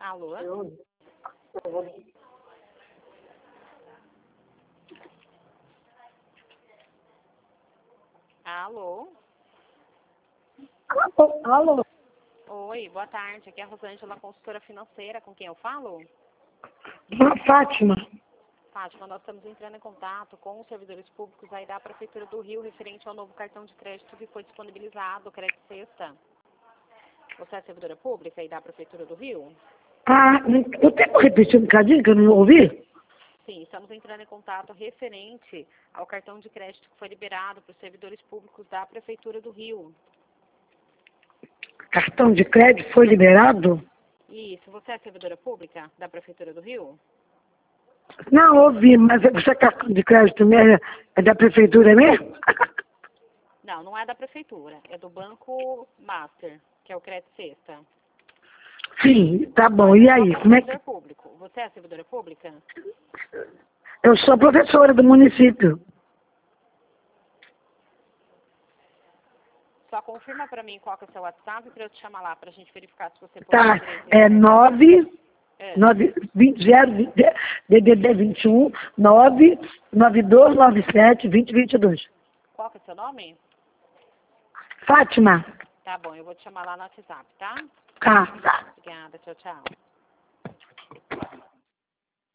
Alô? Alô? Alô? Oi, boa tarde. Aqui é a Rosângela, consultora financeira. Com quem eu falo? Fátima. Fátima, nós estamos entrando em contato com os servidores públicos aí da Prefeitura do Rio, referente ao novo cartão de crédito que foi disponibilizado, o Crédito Sexta. Você é servidora pública aí da Prefeitura do Rio? Eu tenho que repetir um bocadinho que eu não ouvi? Sim, estamos entrando em contato referente ao cartão de crédito que foi liberado para os servidores públicos da Prefeitura do Rio. Cartão de crédito foi liberado? Isso, você é servidora pública da Prefeitura do Rio? Não, ouvi, mas você é cartão de crédito mesmo? É da prefeitura mesmo? Não, não é da Prefeitura, é do Banco Master, que é o Crédito Sexta. Sim, tá bom. E aí? Como é que... Servidor público. Você é servidora pública? Eu sou professora do município. Só confirma para mim qual que é o seu WhatsApp para eu te chamar lá para a gente verificar se você pode Tá, ter é 20 DDD 21 99297 2022. Qual que é o seu nome? Fátima. Tá bom, eu vou te chamar lá no WhatsApp, tá? Tá. Obrigada, tchau, tchau.